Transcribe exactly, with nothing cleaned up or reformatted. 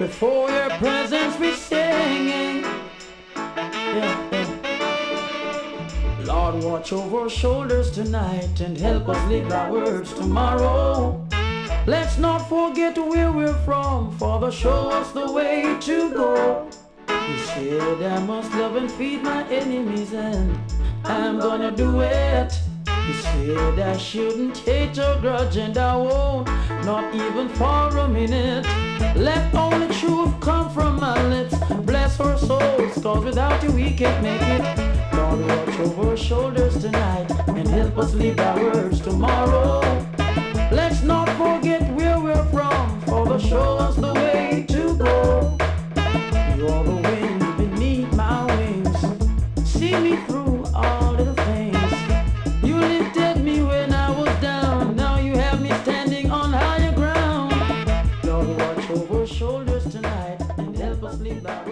Before your presence we're singing. Yeah, yeah. Lord, watch over our shoulders tonight and help us live thy words tomorrow. Let's not forget where we're from. Father, show us the way to go. You said I must love and feed my enemies, and I'm gonna do it. You said I shouldn't hate or grudge, and I won't, not even for a minute. Let only truth come from my lips. Bless our souls, cause without you we can't make it. Lord, watch over our shoulders tonight and help us live our words tomorrow. Let's not forget where we're from, Father, show us the way to go. You're the wind beneath my wings, see me through all little things. You lifted me when I was down, now you have me standing on higher ground. Lord, watch over our shoulders tonight and help us live our